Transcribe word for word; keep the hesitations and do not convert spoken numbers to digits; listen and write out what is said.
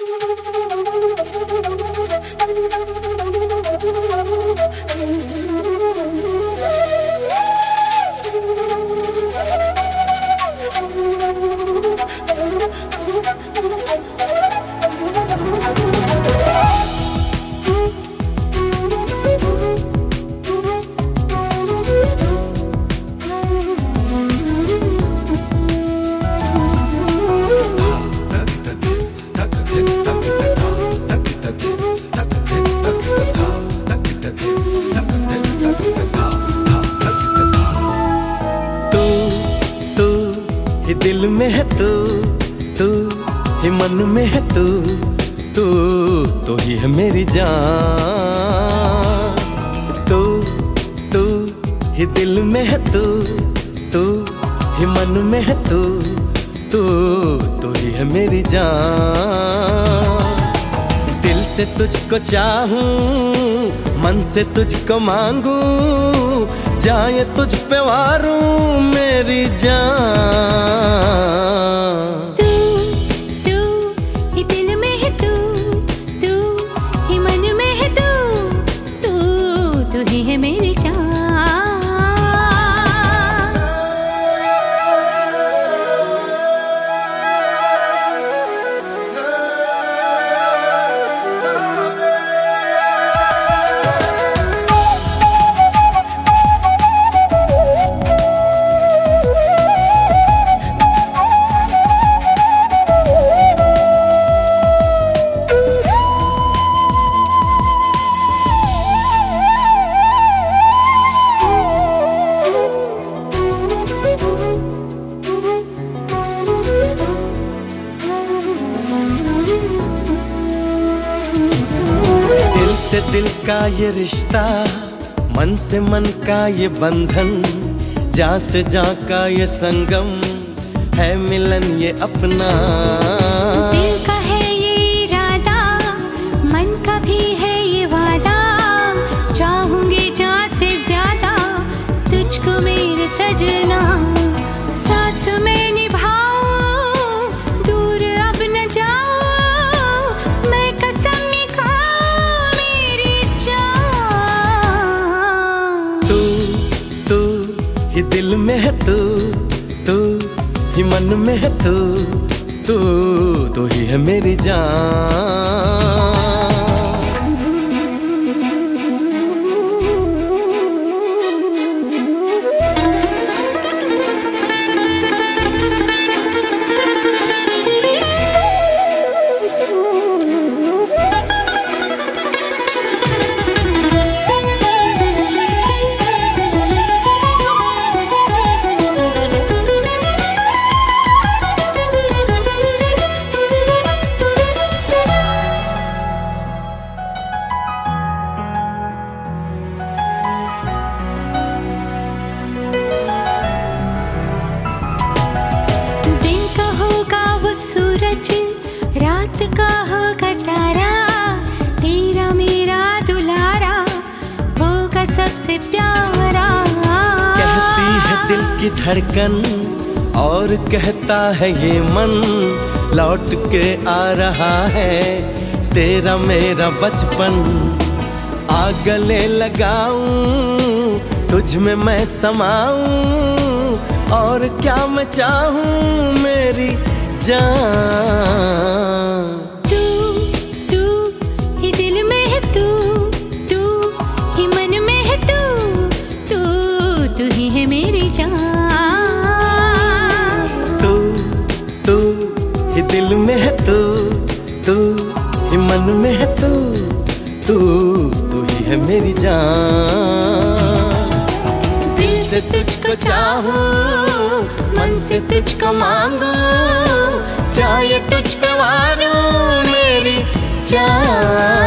ही दिल में है तू, तू ही मन में है तू, तू तो ही है मेरी जान। तू तू ही दिल में है तू, तू ही मन में है तू, तू तो ही है मेरी जान। दिल से तुझको चाहूं, मन से तुझको मांगू, जाए तुझ पे वारूं मेरी जान। तू तू ही दिल में है तू, तू ही मन में है तू, तू तू ही है मेरी जान। से दिल का ये रिश्ता, मन से मन का ये बंधन, जा से जा का ये संगम, है मिलन ये अपना। दिल का है ये इरादा, मन का भी है ये वादा, चाहूंगी जा से ज्यादा तुझको मेरे सजना। साथ में निभाऊं, दूर अब न जाऊं, मैं कसम खाऊं मेरी जान। तू तू ही दिल में है तू, तू ही मन में है तू, तू तो ही है मेरी जान। रात का होगा तारा, तेरा मेरा दुलारा होगा सबसे प्यारा। कहती है दिल की धड़कन और कहता है ये मन, लौट के आ रहा है तेरा मेरा बचपन। आ गले लगाऊं, तुझ में मैं समाऊं, और क्या मैं चाहूं मेरी जान। तू तू ही दिल में है तू, तू ही मन में है तू, तू तू ही है मेरी जान। तू तू ही दिल में है तू, तू ही मन में है तू, तू तू ही है मेरी जान। दिल से तुझको चाहूं, मन से तुझको मांगू, जाए तुझ पे वारूं मेरी जान।